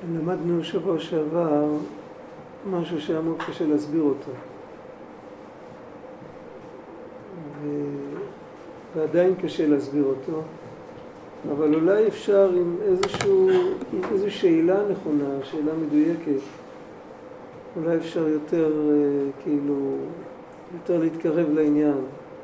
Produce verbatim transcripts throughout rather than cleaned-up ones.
למדנו שבוע שעבר משהו שהיה מאוד קשה להסביר אותו. ו... ועדיין קשה להסביר אותו, אבל אולי אפשר עם איזשהו, עם איזו שאלה נכונה, שאלה מדויקת, אולי אפשר יותר, כאילו, יותר להתקרב לעניין.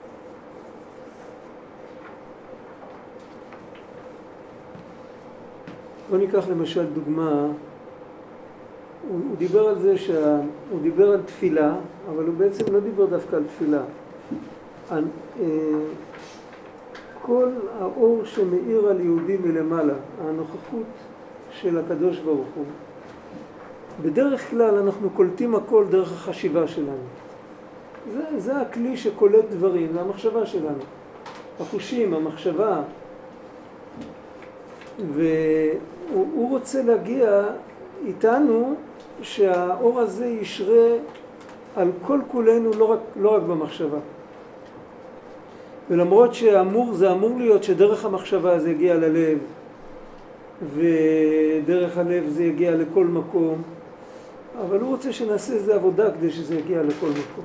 בוא ניקח למשל דוגמה, הוא, הוא דיבר על זה שה... הוא דיבר על תפילה, אבל הוא בעצם לא דיבר דווקא על תפילה. על, אה, כל האור שמאיר על יהודי מלמעלה, הנוכחות של הקדוש ברוך הוא, בדרך כלל אנחנו קולטים הכל דרך החשיבה שלנו. זה, זה הכלי שקולט דברים, זה המחשבה שלנו. החושים, המחשבה. והוא רוצה להגיע איתנו שהאור הזה ישרה על כל כולנו, לא רק, לא רק במחשבה. ולמרות שאמור, זה אמור להיות שדרך המחשבה זה יגיע ללב, ודרך הלב זה יגיע לכל מקום, אבל הוא רוצה שנעשה איזו עבודה כדי שזה יגיע לכל מקום.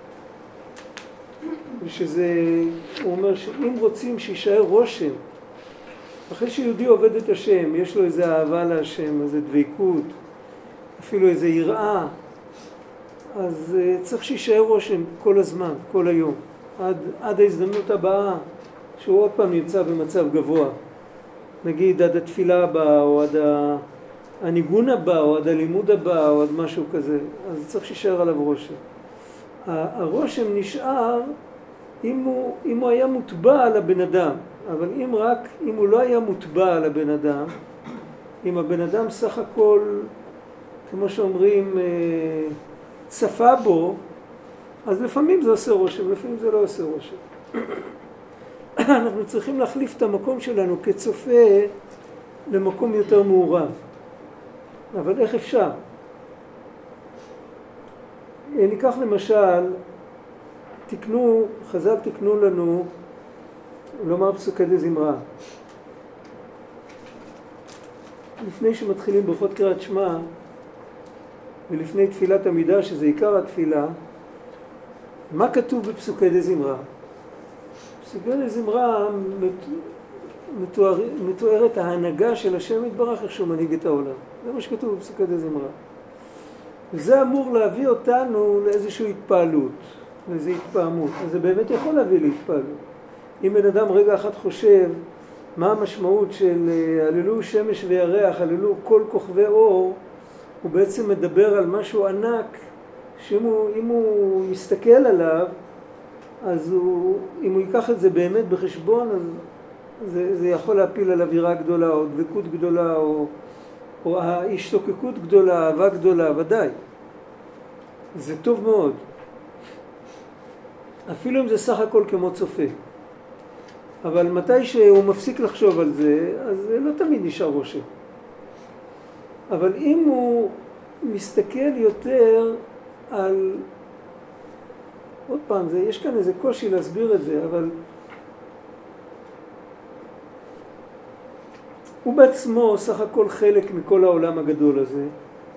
ושזה, הוא אומר שאם רוצים שישאר רושם, אחרי שיהודי עובד את השם, יש לו איזו אהבה להשם, איזו דבקות, אפילו איזו יראה, אז צריך שישאר רושם כל הזמן, כל היום, עד, עד ההזדמנות הבאה, שהוא עוד פעם נמצא במצב גבוה. נגיד עד התפילה הבאה, או עד הניגון הבא, או עד הלימוד הבא, או עד משהו כזה. אז צריך שישאר עליו רושם. הרושם נשאר אם הוא, אם הוא היה מוטבע על הבן אדם. אבל אם רק, אם הוא לא היה מוטבע על הבן אדם, אם הבן אדם סך הכל, כמו שאומרים, צפה בו, אז לפעמים זה עושה רושם, לפעמים זה לא עושה רושם. אנחנו צריכים להחליף את המקום שלנו כצופה למקום יותר מעורב. אבל איך אפשר? ניקח למשל, תקנו, חז"ל תקנו לנו, לומר פסוקי דזמרה. לפני שמתחילים ברכות קריאת שמע, ולפני תפילת עמידה, שזה עיקר התפילה, מה כתוב בפסוקי דזמרה? בפסוקי דזמרה מתואר, מתוארת ההנהגה של השם יתברך איך שהוא מנהיג את העולם. זה מה שכתוב בפסוקי דזמרה. וזה אמור להביא אותנו לאיזושהי התפעלות, לאיזו התפעמות. אז זה באמת יכול להביא להתפעלות. אם בן אדם רגע אחד חושב מה המשמעות של הללו שמש וירח, הללו כל כוכבי אור, הוא בעצם מדבר על משהו ענק, שאם הוא, אם הוא מסתכל עליו, אז הוא, אם הוא ייקח את זה באמת בחשבון, אז זה, זה יכול להפיל עליו יראה גדולה, או דבקות גדולה, או, או השתוקקות גדולה, אהבה גדולה, ודאי. זה טוב מאוד. אפילו אם זה סך הכל כמו צופה. אבל מתי שהוא מפסיק לחשוב על זה, אז לא תמיד נשאר רושם. אבל אם הוא מסתכל יותר על... עוד פעם, זה, יש כאן איזה קושי להסביר את זה, אבל... הוא בעצמו סך הכל חלק מכל העולם הגדול הזה,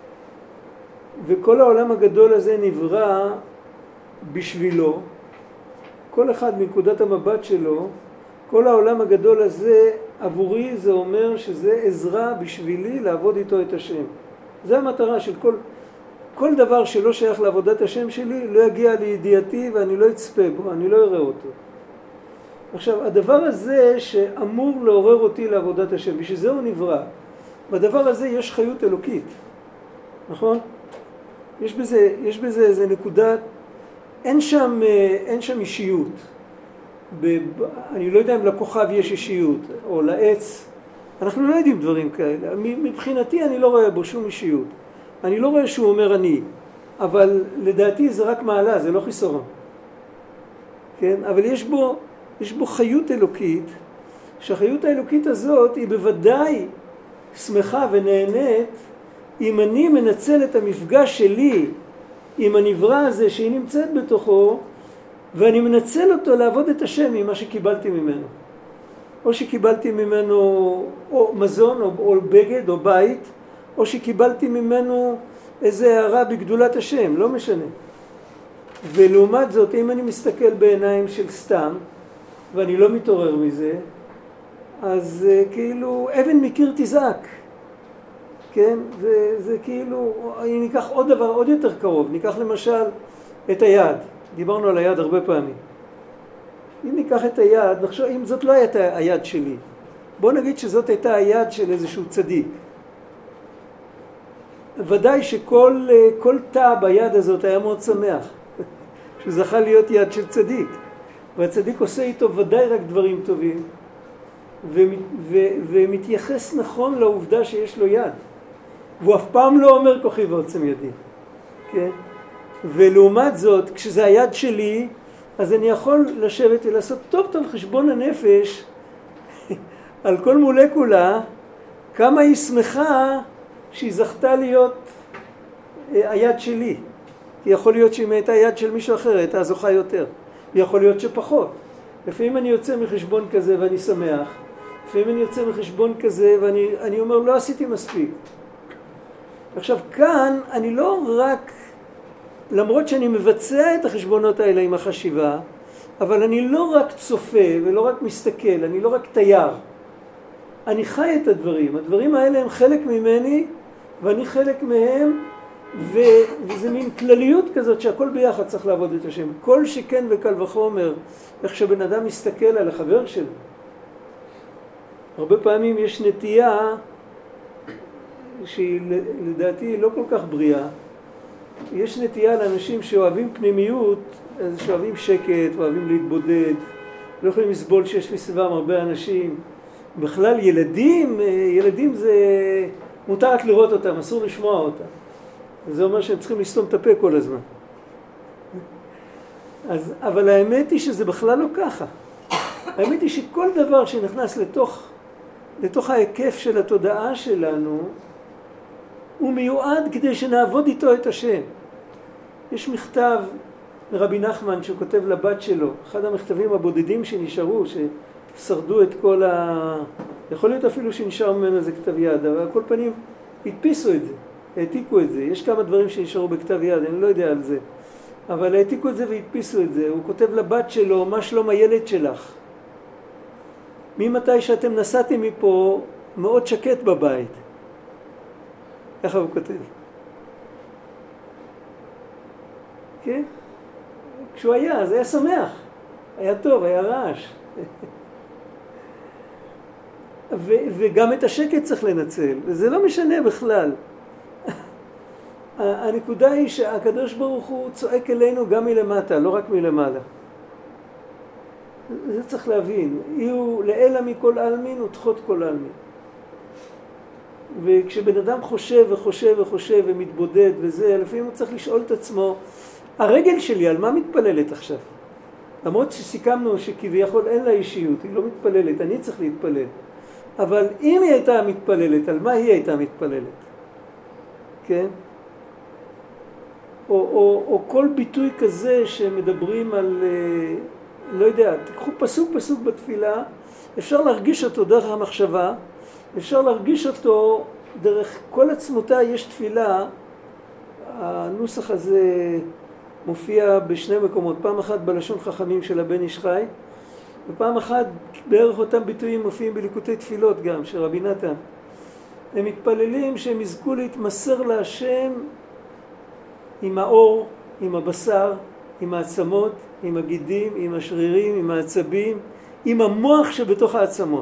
וכל העולם הגדול הזה נברא בשבילו, כל אחד מנקודת המבט שלו, כל העולם הגדול הזה עבורי זה אומר שזה עזרה בשבילי לעבוד איתו את השם. זה המטרה של כל, כל דבר שלא שייך לעבודת השם שלי לא יגיע לידיעתי ואני לא אצפה בו, אני לא אראה אותו. עכשיו, הדבר הזה שאמור לעורר אותי לעבודת השם, בשביל זה הוא נברא. בדבר הזה יש חיות אלוקית, נכון? יש בזה, יש בזה איזה נקודה, אין שם, אין שם אישיות. ב, אני לא יודע אם לכוכב יש אישיות, או לעץ. אנחנו לא יודעים דברים כאלה. מבחינתי אני לא רואה בו שום אישיות. אני לא רואה שהוא אומר אני. אבל לדעתי זה רק מעלה, זה לא חיסרון. כן? אבל יש בו, יש בו חיות אלוקית, שהחיות האלוקית הזאת היא בוודאי שמחה ונהנית, אם אני מנצל את המפגש שלי עם הנברא הזה שהיא נמצאת בתוכו, ואני מנצל אותו לעבוד את השם ממה שקיבלתי ממנו. או שקיבלתי ממנו או מזון או, או בגד או בית, או שקיבלתי ממנו איזה הערה בגדולת השם, לא משנה. ולעומת זאת, אם אני מסתכל בעיניים של סתם, ואני לא מתעורר מזה, אז כאילו אבן מקיר תזעק, כן? וזה כאילו, אם ניקח עוד דבר עוד יותר קרוב, ניקח למשל את היד, דיברנו על היד הרבה פעמים. אם ניקח את היד, נחשוב, אם זאת לא הייתה היד שלי, בוא נגיד שזאת הייתה היד של איזשהו צדיק. ודאי שכל כל תא ביד הזאת היה מאוד שמח, שהוא זכה להיות יד של צדיק. והצדיק עושה איתו ודאי רק דברים טובים, ו- ו- ומתייחס נכון לעובדה שיש לו יד. והוא אף פעם לא אומר כוחי ועוצם ידי. כן? ולעומת זאת, כשזה היד שלי, אז אני יכול לשבת ולעשות טוב טוב חשבון הנפש על כל מולקולה, כמה היא שמחה שהיא זכתה להיות היד שלי. כי יכול להיות שאם הייתה יד של מישהו אחר, הייתה זוכה יותר. ויכול להיות שפחות. לפעמים אני יוצא מחשבון כזה ואני שמח. לפעמים אני יוצא מחשבון כזה ואני אני אומר, לא עשיתי מספיק. עכשיו, כאן אני לא רק, למרות שאני מבצע את החשבונות האלה עם החשיבה, אבל אני לא רק צופה ולא רק מסתכל, אני לא רק תייר. אני חי את הדברים. הדברים האלה הם חלק ממני, ואני חלק מהם, ו... וזה מין כלליות כזאת שהכל ביחד צריך לעבוד את השם. כל שכן וקל וחומר, איך שבן אדם מסתכל על החבר שלו. הרבה פעמים יש נטייה, שהיא לדעתי לא כל כך בריאה, יש נטייה לאנשים שאוהבים פנימיות, אז שאוהבים שקט, אוהבים להתבודד, לא יכולים לסבול שיש מסביבם הרבה אנשים. בכלל ילדים, ילדים זה מותר רק לראות אותם, אסור לשמוע אותם. זה אומר שהם צריכים לסתום את הפה כל הזמן. אז, אבל האמת היא שזה בכלל לא ככה. האמת היא שכל דבר שנכנס לתוך, לתוך ההיקף של התודעה שלנו, הוא מיועד כדי שנעבוד איתו את השם. יש מכתב מרבי נחמן שהוא כותב לבת שלו, אחד המכתבים הבודדים שנשארו, ששרדו את כל ה... יכול להיות אפילו שנשאר ממנו איזה כתב יד, אבל על כל פנים הדפיסו את זה, העתיקו את זה. יש כמה דברים שנשארו בכתב יד, אני לא יודע על זה. אבל העתיקו את זה והדפיסו את זה. הוא כותב לבת שלו, מה שלום הילד שלך? ממתי שאתם נסעתם מפה, מאוד שקט בבית. ככה הוא כותב. כן? כשהוא היה, אז היה שמח. היה טוב, היה רעש. ו- וגם את השקט צריך לנצל. וזה לא משנה בכלל. הנקודה היא שהקדוש ברוך הוא צועק אלינו גם מלמטה, לא רק מלמעלה. זה צריך להבין. יהיו לאלה מכל אלמין ותחות כל אלמין. וכשבן אדם חושב וחושב וחושב ומתבודד וזה, לפעמים הוא צריך לשאול את עצמו, הרגל שלי על מה מתפללת עכשיו? למרות שסיכמנו שכביכול אין לה אישיות, היא לא מתפללת, אני צריך להתפלל. אבל אם היא הייתה מתפללת, על מה היא הייתה מתפללת? כן? או, או, או כל ביטוי כזה שמדברים על, לא יודע, תקחו פסוק פסוק בתפילה, אפשר להרגיש אותו דרך המחשבה, אפשר להרגיש אותו דרך כל עצמותה. יש תפילה, הנוסח הזה מופיע בשני מקומות, פעם אחת בלשון חכמים של הבן איש חי, ופעם אחת בערך אותם ביטויים מופיעים בליקוטי תפילות גם, של רבי נתן. הם מתפללים שהם יזכו להתמסר להשם עם האור, עם הבשר, עם העצמות, עם הגידים, עם השרירים, עם העצבים, עם המוח שבתוך העצמות.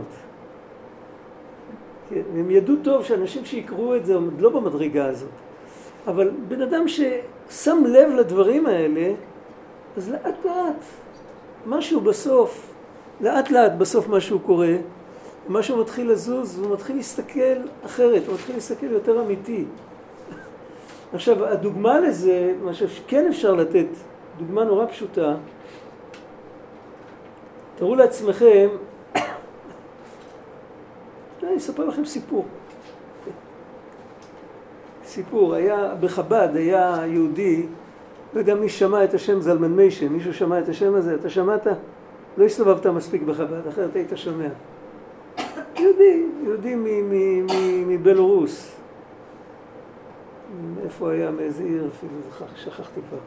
הם ידעו טוב שאנשים שיקראו את זה עוד לא במדרגה הזאת. אבל בן אדם ששם לב לדברים האלה, אז לאט לאט, משהו בסוף, לאט לאט בסוף משהו קורה, משהו מתחיל לזוז, הוא מתחיל להסתכל אחרת, הוא מתחיל להסתכל יותר אמיתי. עכשיו, הדוגמה לזה, מה שכן אפשר לתת, דוגמה נורא פשוטה, תראו לעצמכם, אני אספר לכם סיפור. סיפור, היה בחב"ד, היה יהודי, לא יודע מי שמע את השם זלמן מיישה, מישהו שמע את השם הזה, אתה שמעת? לא הסתובבת מספיק בחב"ד, אחרת היית שומע. יהודי, יהודי מבלרוס. איפה היה, מאיזה עיר, אפילו שכחתי כבר.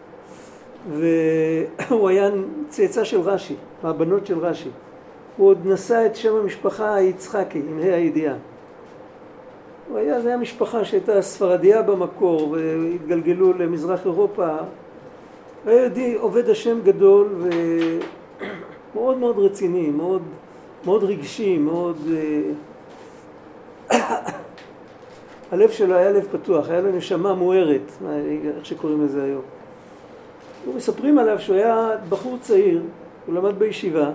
והוא היה צאצא של רש"י, מהבנות של רש"י. הוא עוד נשא את שם המשפחה היצחקי, עם ה' הידיעה. הוא היה, זה היה משפחה שהייתה ספרדיה במקור, והתגלגלו למזרח אירופה. היה יהודי עובד השם גדול, ומאוד מאוד רציני, מאוד, מאוד רגשי, מאוד... הלב שלו היה לב פתוח, היה לו נשמה מוארת, איך שקוראים לזה היום. ומספרים עליו שהוא היה בחור צעיר, הוא למד בישיבה,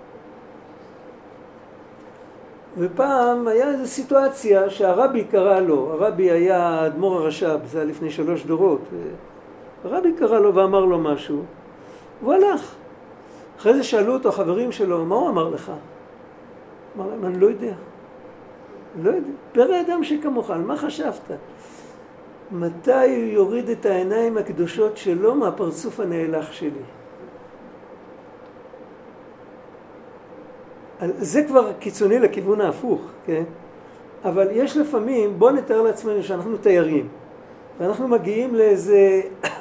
ופעם היה איזו סיטואציה שהרבי קרא לו, הרבי היה אדמו"ר הרש"ב, זה היה לפני שלוש דורות, הרבי קרא לו ואמר לו משהו, והוא הלך. אחרי זה שאלו אותו החברים שלו, מה הוא אמר לך? אמר להם, אני לא יודע. לא יודע, פרא אדם שכמוך, על מה חשבת? מתי הוא יוריד את העיניים הקדושות שלו מהפרצוף הנאלח שלי? זה כבר קיצוני לכיוון ההפוך, כן? אבל יש לפעמים, בוא נתאר לעצמנו שאנחנו תיירים, ואנחנו מגיעים לאיזה,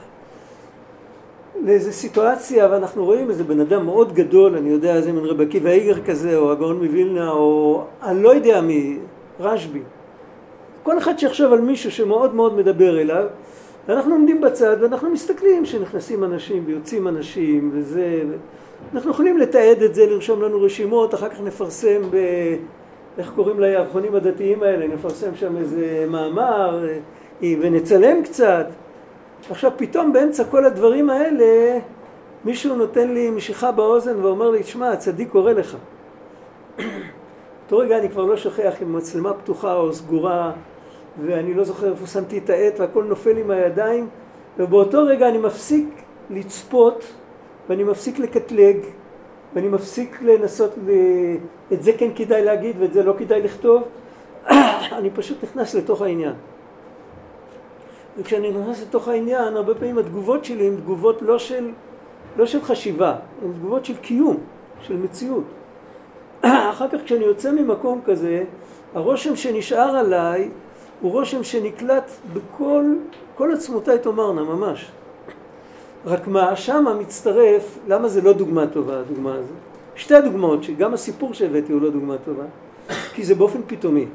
לאיזה סיטואציה, ואנחנו רואים איזה בן אדם מאוד גדול, אני יודע, איזה מין רבי עקיבא איגר כזה, או הגאון מווילנה, או אני לא יודע מי, רשב"י. כל אחד שיחשוב על מישהו שמאוד מאוד מדבר אליו, ואנחנו עומדים בצד ואנחנו מסתכלים שנכנסים אנשים ויוצאים אנשים וזה, אנחנו יכולים לתעד את זה, לרשום לנו רשימות, אחר כך נפרסם ב... איך קוראים לירחונים הדתיים האלה, נפרסם שם איזה מאמר ונצלם קצת. עכשיו פתאום באמצע כל הדברים האלה מישהו נותן לי משיכה באוזן ואומר לי, תשמע, הצדיק קורא לך. אותו רגע אני כבר לא שוכח אם מצלמה פתוחה או סגורה, ואני לא זוכר איפה שמתי את העט והכל נופל עם הידיים, ובאותו רגע אני מפסיק לצפות, ואני מפסיק לקטלג, ואני מפסיק לנסות, ל... את זה כן כדאי להגיד ואת זה לא כדאי לכתוב, אני פשוט נכנס לתוך העניין. וכשאני נכנס לתוך העניין, הרבה פעמים התגובות שלי הן תגובות לא של, לא של חשיבה, הן תגובות של קיום, של מציאות. אחר כך כשאני יוצא ממקום כזה, הרושם שנשאר עליי הוא רושם שנקלט בכל כל עצמותיי תאמרנה, ממש. רק מה, שמה מצטרף, למה זה לא דוגמה טובה, הדוגמה הזאת? שתי הדוגמאות, שגם הסיפור שהבאתי הוא לא דוגמה טובה, כי זה באופן פתאומי.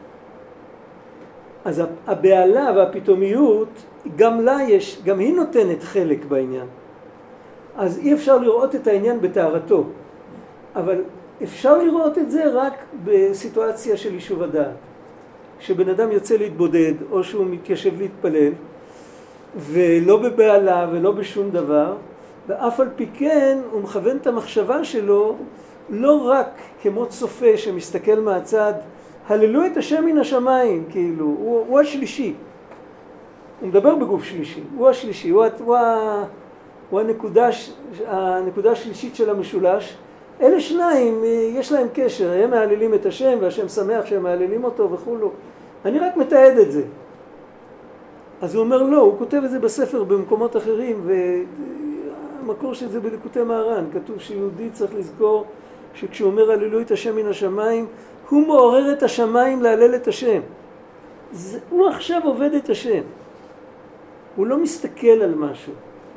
אז הבעלה והפתאומיות, גם לה יש, גם היא נותנת חלק בעניין. אז אי אפשר לראות את העניין בתארתו, אבל אפשר לראות את זה רק בסיטואציה של יישוב הדעת. שבן אדם יוצא להתבודד, או שהוא מתיישב להתפלל, ולא בבעלה ולא בשום דבר, ואף על פי כן הוא מכוון את המחשבה שלו, לא רק כמו צופה שמסתכל מהצד, הללו את השם מן השמיים, כאילו, הוא, הוא השלישי. הוא מדבר בגוף שלישי, הוא השלישי, הוא, הוא, הוא הנקודה, הנקודה השלישית של המשולש. אלה שניים, יש להם קשר, הם מעללים את השם, והשם שמח שהם מעללים אותו וכולו. אני רק מתעד את זה. אז הוא אומר לא, הוא כותב את זה בספר במקומות אחרים, והמקור של זה בליקוטי מהר"ן, כתוב שיהודי צריך לזכור שכשהוא אומר הללו את השם מן השמיים, הוא מעורר את השמיים להלל את השם. זה, הוא עכשיו עובד את השם. הוא לא מסתכל על משהו.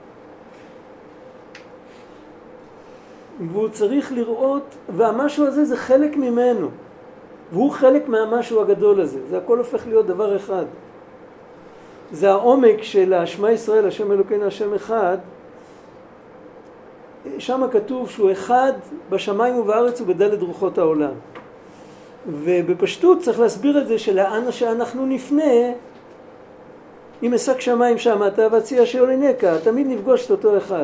והוא צריך לראות, והמשהו הזה זה חלק ממנו. והוא חלק מהמשהו הגדול הזה. זה הכל הופך להיות דבר אחד. זה העומק של השמע ישראל, השם אלוקינו, השם אחד. שם כתוב שהוא אחד בשמיים ובארץ ובדלת רוחות העולם. ובפשטות צריך להסביר את זה שלאן שאנחנו נפנה, אם אשק שמיים שם, אתה וציע שעולינקה, תמיד נפגוש את אותו אחד.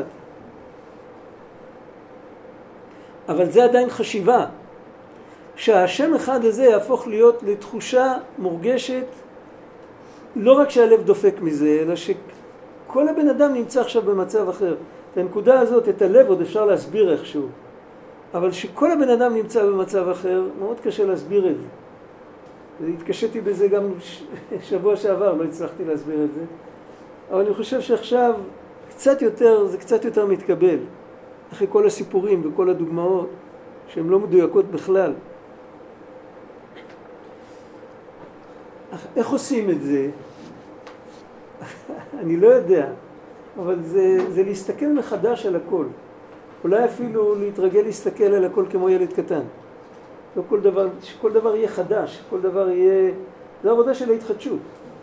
אבל זה עדיין חשיבה. שהשם אחד הזה יהפוך להיות לתחושה מורגשת, לא רק שהלב דופק מזה, אלא שכל הבן אדם נמצא עכשיו במצב אחר. את הנקודה הזאת, את הלב עוד אפשר להסביר איכשהו. אבל שכל הבן אדם נמצא במצב אחר, מאוד קשה להסביר את זה. והתקשיתי בזה גם שבוע שעבר, לא הצלחתי להסביר את זה. אבל אני חושב שעכשיו קצת יותר, זה קצת יותר מתקבל. אחרי כל הסיפורים וכל הדוגמאות, שהן לא מדויקות בכלל. איך עושים את זה? אני לא יודע, אבל זה, זה להסתכל מחדש על הכל. אולי אפילו להתרגל להסתכל על הכל כמו ילד קטן. לא כל דבר, שכל דבר יהיה חדש, כל דבר יהיה... זה עבודה של ההתחדשות.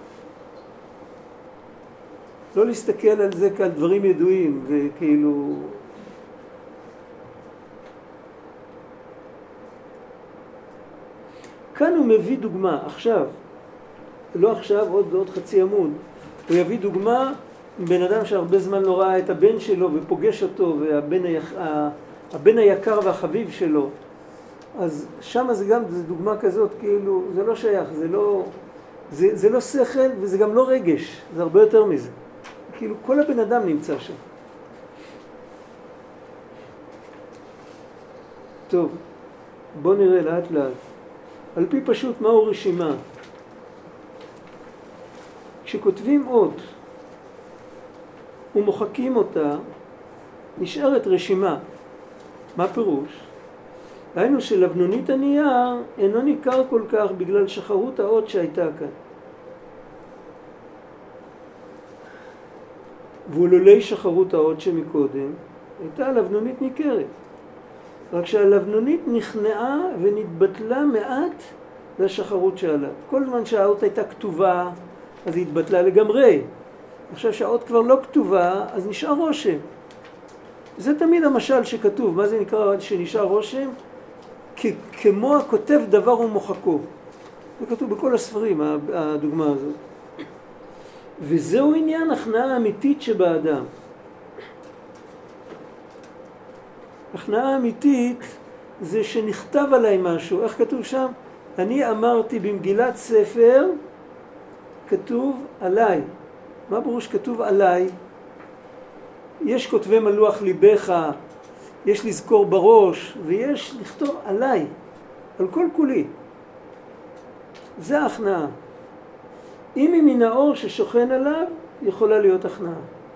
לא להסתכל על זה כעל דברים ידועים, וכאילו... כאן הוא מביא דוגמה, עכשיו, לא עכשיו, עוד, עוד חצי עמוד, הוא יביא דוגמה בן אדם שהרבה זמן לא ראה את הבן שלו ופוגש אותו, והבן היח... הבן היקר והחביב שלו. אז שם זה גם, זה דוגמה כזאת, כאילו, זה לא שייך, זה לא, זה, זה לא שכל וזה גם לא רגש, זה הרבה יותר מזה. כאילו, כל הבן אדם נמצא שם. טוב, בוא נראה לאט לאט. על פי פשוט, מהו רשימה? כשכותבים אות ומוחקים אותה, נשארת רשימה. מה פירוש? ראינו שלבנונית הנייר אינו ניכר כל כך בגלל שחרות האות שהייתה כאן. ואולולי שחרות האות שמקודם, הייתה הלבנונית ניכרת. רק שהלבנונית נכנעה ונתבטלה מעט לשחרות שעלה. כל זמן שהאות הייתה כתובה, אז היא התבטלה לגמרי. עכשיו שהאות כבר לא כתובה, אז נשאר רושם. זה תמיד המשל שכתוב. מה זה נקרא שנשאר רושם? כמו הכותב דבר ומוחקו. זה כתוב בכל הספרים, הדוגמה הזאת. וזהו עניין הכנעה אמיתית שבאדם. הכנעה אמיתית זה שנכתב עליי משהו. איך כתוב שם? אני אמרתי במגילת ספר, כתוב עליי. מה בראש כתוב עליי? יש כותבי מלוח ליבך, יש לזכור בראש, ויש לכתוב עליי, על כל כולי. זה ההכנעה. אם היא מן האור ששוכן עליו, יכולה להיות הכנעה.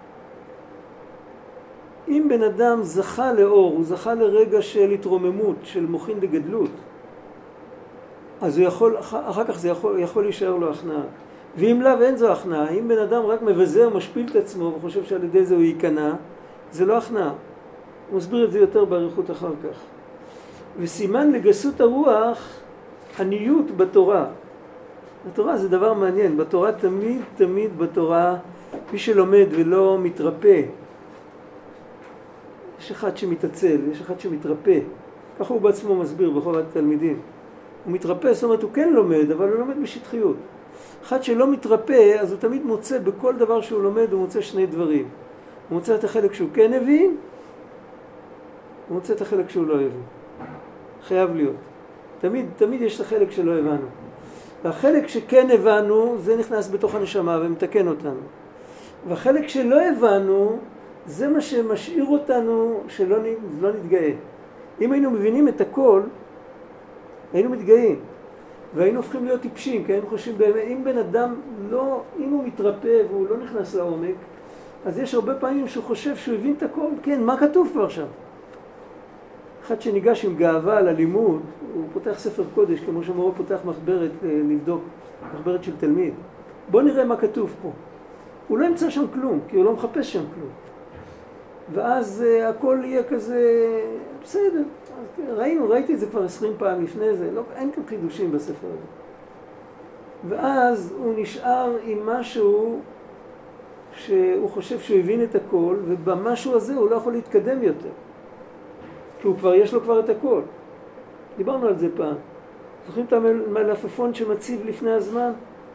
אם בן אדם זכה לאור, הוא זכה לרגע של התרוממות, של מוחין דגדלות, אז הוא יכול, אחר כך זה יכול, יכול להישאר לו הכנעה. ואם לאו אין זו הכנעה, אם בן אדם רק מבזר, משפיל את עצמו וחושב שעל ידי זה הוא ייכנע, זה לא הכנעה. הוא מסביר את זה יותר בעריכות אחר כך. וסימן לגסות הרוח, עניות בתורה. בתורה זה דבר מעניין. בתורה תמיד, תמיד בתורה, מי שלומד ולא מתרפא, יש אחד שמתעצל, יש אחד שמתרפא. ככה הוא בעצמו מסביר בכל התלמידים. הוא מתרפא, זאת אומרת, הוא כן לומד, אבל הוא לומד בשטחיות. אחד שלא מתרפא, אז הוא תמיד מוצא בכל דבר שהוא לומד, הוא מוצא שני דברים. הוא מוצא את החלק שהוא כן הבין, הוא מוצא את החלק שהוא לא הבין. חייב להיות. תמיד, תמיד יש את החלק שלא הבנו. והחלק שכן הבנו, זה נכנס בתוך הנשמה ומתקן אותנו. והחלק שלא הבנו, זה מה שמשאיר אותנו שלא לא נתגאה. אם היינו מבינים את הכל, היינו מתגאים. והיינו הופכים להיות טיפשים, כי היינו חושבים באמת, אם בן אדם לא, אם הוא מתרפא והוא לא נכנס לעומק, אז יש הרבה פעמים שהוא חושב שהוא הבין את הכל, כן, מה כתוב כבר שם? אחד שניגש עם גאווה על הלימוד, הוא פותח ספר קודש, כמו שמורה פותח מחברת לבדוק, מחברת של תלמיד. בוא נראה מה כתוב פה. הוא לא ימצא שם כלום, כי הוא לא מחפש שם כלום. ואז uh, הכל יהיה כזה, בסדר. ראינו, ראיתי את זה כבר עשרים פעם לפני זה, לא, אין כאן חידושים בספר הזה. ואז הוא נשאר עם משהו שהוא חושב שהוא הבין את הכל, ובמשהו הזה הוא לא יכול להתקדם יותר. כי הוא כבר, יש לו כבר את הכל. דיברנו על זה פעם. זוכרים את המלפפון שמציב לפני הזמן?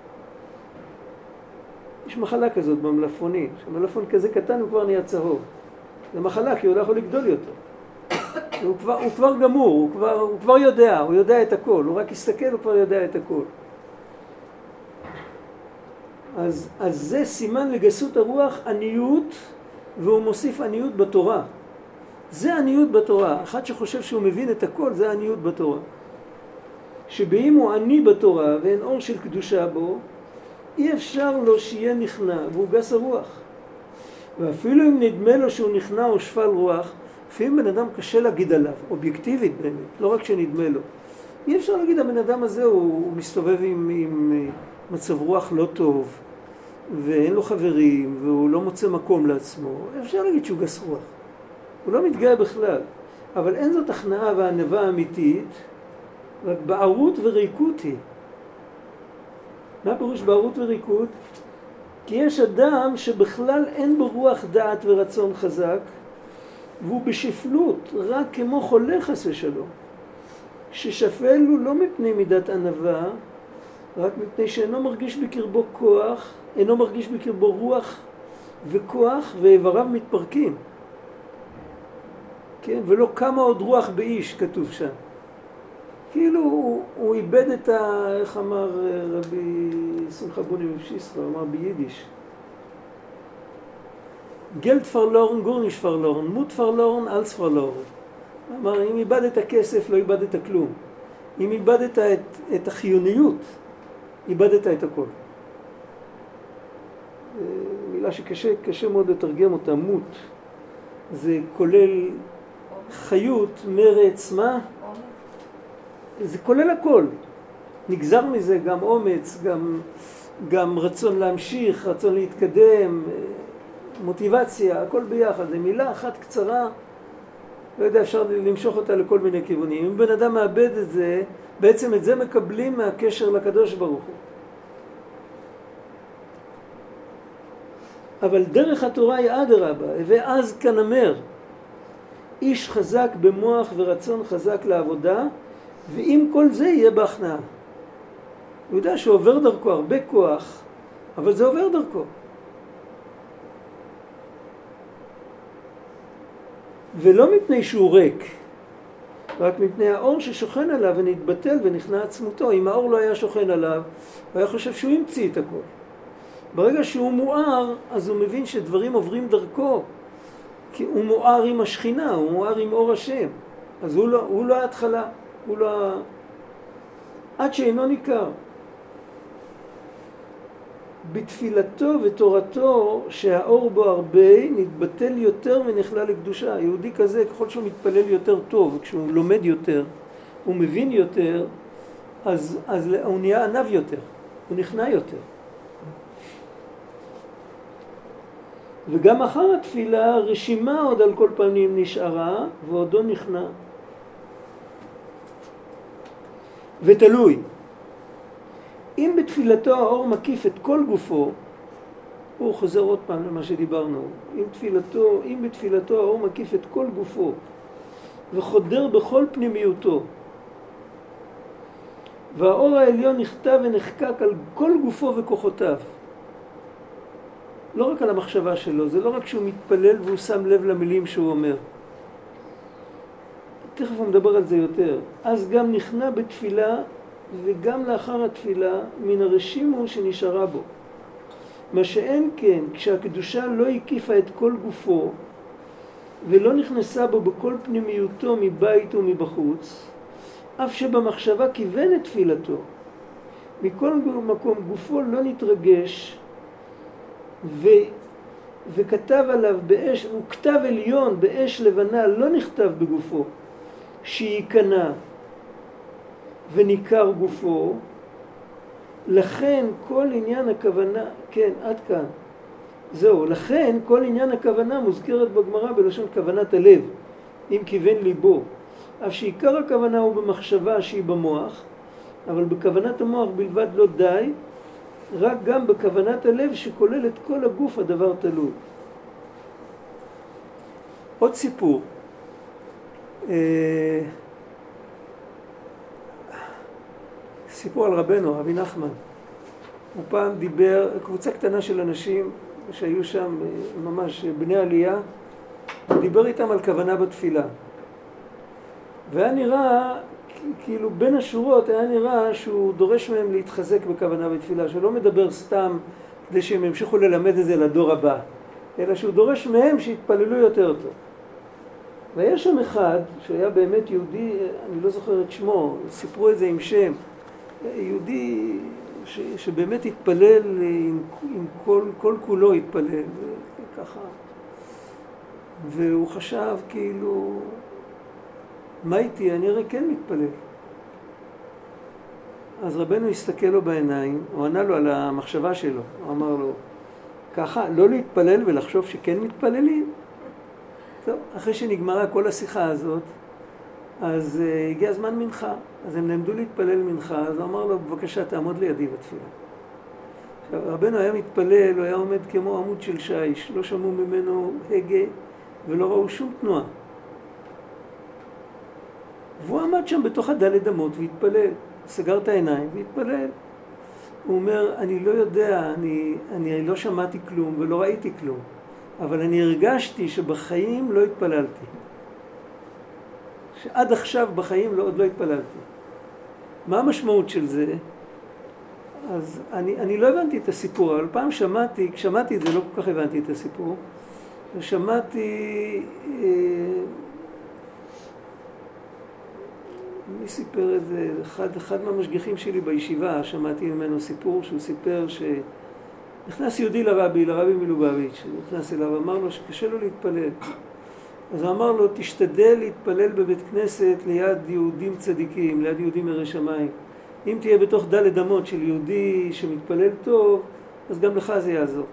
יש מחלה כזאת במלפפונים, שהמלפפון כזה קטן הוא כבר נהיה צהוב. זה מחלה כי הוא לא יכול לגדול יותר. הוא כבר, הוא כבר גמור, הוא כבר, הוא כבר יודע, הוא יודע את הכל. הוא רק יסתכל, הוא כבר יודע את הכל. אז, אז זה סימן לגסות הרוח, עניות, והוא מוסיף עניות בתורה. זה עניות בתורה. אחד שחושב שהוא מבין את הכל, זה עניות בתורה. שבאם הוא עני בתורה ואין אור של קדושה בו, אי אפשר לו שיהיה נכנע, והוא גס הרוח. ואפילו אם נדמה לו שהוא נכנע או שפל רוח, לפעמים בן אדם קשה להגיד עליו, אובייקטיבית באמת, לא רק שנדמה לו. אי אפשר להגיד, הבן אדם הזה הוא, הוא מסתובב עם, עם מצב רוח לא טוב, ואין לו חברים, והוא לא מוצא מקום לעצמו, אפשר להגיד שהוא גס רוח. הוא לא מתגאה בכלל. אבל אין זאת הכנעה וענווה אמיתית, רק בערות וריקות היא. מה פירוש בערות וריקות? כי יש אדם שבכלל אין בו רוח דעת ורצון חזק, והוא בשפלות, רק כמו חולה חס ושלום. ששפל הוא לא מפני מידת ענווה, רק מפני שאינו מרגיש בקרבו כוח, אינו מרגיש בקרבו רוח וכוח, ואיבריו מתפרקים. כן? ולא כמה עוד רוח באיש, כתוב שם. כאילו הוא, הוא איבד את ה... איך אמר רבי שמחה בוני מפשיסטרה, אמר ביידיש. גלד פרלורן, גורניש פרלורן, מות פרלורן, אלס פרלורן. אמר, אם איבדת כסף, לא איבדת כלום. אם איבדת את, את החיוניות, איבדת את הכל. מילה שקשה קשה מאוד לתרגם אותה, מות. זה כולל חיות, מרץ, מה? זה כולל הכל. נגזר מזה גם אומץ, גם, גם רצון להמשיך, רצון להתקדם, מוטיבציה, הכל ביחד. זה מילה אחת קצרה, לא יודע, אפשר למשוך אותה לכל מיני כיוונים. אם בן אדם מאבד את זה, בעצם את זה מקבלים מהקשר לקדוש ברוך הוא. אבל דרך התורה היא אדרבה, ואז כאן אומר, איש חזק במוח ורצון חזק לעבודה, ואם כל זה יהיה בהכנעה. הוא יודע שעובר דרכו הרבה כוח, אבל זה עובר דרכו. ולא מפני שהוא ריק, רק מפני האור ששוכן עליו ונתבטל ונכנע עצמותו. אם האור לא היה שוכן עליו, הוא היה חושב שהוא המציא את הכל. ברגע שהוא מואר, אז הוא מבין שדברים עוברים דרכו. כי הוא מואר עם השכינה, הוא מואר עם אור השם. אז הוא לא, הוא לא ההתחלה, הוא לא... עד שאינו ניכר. בתפילתו ותורתו שהאור בו הרבה נתבטל יותר ונכלל לקדושה. יהודי כזה, ככל שהוא מתפלל יותר טוב, כשהוא לומד יותר, הוא מבין יותר, אז, אז הוא נהיה ענב יותר, הוא נכנע יותר. וגם אחר התפילה רשימה עוד על כל פנים נשארה ועודו נכנע. ותלוי. אם בתפילתו האור מקיף את כל גופו, הוא חוזר עוד פעם למה שדיברנו, אם, תפילתו, אם בתפילתו האור מקיף את כל גופו וחודר בכל פנימיותו, והאור העליון נכתב ונחקק על כל גופו וכוחותיו, לא רק על המחשבה שלו, זה לא רק שהוא מתפלל והוא שם לב למילים שהוא אומר. תכף הוא מדבר על זה יותר. אז גם נכנע בתפילה וגם לאחר התפילה מן הרשימו שנשארה בו. מה שאין כן, כשהקדושה לא הקיפה את כל גופו ולא נכנסה בו בכל פנימיותו מבית ומבחוץ, אף שבמחשבה כיוון את תפילתו, מכל מקום גופו לא נתרגש, ו... וכתב עליו באש, הוא כתב עליון באש לבנה, לא נכתב בגופו, שייכנע וניכר גופו. לכן כל עניין הכוונה, כן, עד כאן. זהו, לכן כל עניין הכוונה מוזכרת בגמרא בלשון כוונת הלב, אם כיוון ליבו. אף שעיקר הכוונה הוא במחשבה שהיא במוח, אבל בכוונת המוח בלבד לא די, רק גם בכוונת הלב שכולל את כל הגוף הדבר תלוי. עוד סיפור. סיפור על רבנו, רבי נחמן. הוא פעם דיבר, קבוצה קטנה של אנשים שהיו שם ממש בני עלייה, הוא דיבר איתם על כוונה בתפילה. והיה נראה, כאילו בין השורות היה נראה שהוא דורש מהם להתחזק בכוונה בתפילה, שלא מדבר סתם כדי שהם ימשיכו ללמד את זה לדור הבא, אלא שהוא דורש מהם שיתפללו יותר טוב. ויש שם אחד שהיה באמת יהודי, אני לא זוכר את שמו, סיפרו את זה עם שם, יהודי ש, שבאמת התפלל עם, עם כל, כל כולו התפלל, ככה. והוא חשב כאילו, מה איתי? אני הרי כן מתפלל. אז רבנו הסתכל לו בעיניים, הוא ענה לו על המחשבה שלו, הוא אמר לו, ככה, לא להתפלל ולחשוב שכן מתפללים. טוב, אחרי שנגמרה כל השיחה הזאת, אז uh, הגיע הזמן מנחה. אז הם למדו להתפלל מנחה, אז הוא אמר לו, בבקשה, תעמוד לידי בתפילה. עכשיו, רבנו היה מתפלל, הוא היה עומד כמו עמוד של שיש, לא שמעו ממנו הגה ולא ראו שום תנועה. והוא עמד שם בתוך הדלת אמות והתפלל, סגר את העיניים והתפלל. הוא אומר, אני לא יודע, אני, אני לא שמעתי כלום ולא ראיתי כלום, אבל אני הרגשתי שבחיים לא התפללתי. שעד עכשיו בחיים לא, עוד לא התפללתי. מה המשמעות של זה? אז אני, אני לא הבנתי את הסיפור, אבל פעם שמעתי, כששמעתי את זה לא כל כך הבנתי את הסיפור. ושמעתי, אה, מי סיפר את זה? אחד, אחד מהמשגיחים שלי בישיבה, שמעתי ממנו סיפור שהוא סיפר שנכנס יהודי לרבי, לרבי מלובביץ', נכנס אליו, אמר לו שקשה לו להתפלל. אז הוא אמר לו, תשתדל להתפלל בבית כנסת ליד יהודים צדיקים, ליד יהודים יראי שמיים. אם תהיה בתוך דלת אמות של יהודי שמתפלל טוב, אז גם לך זה יעזור.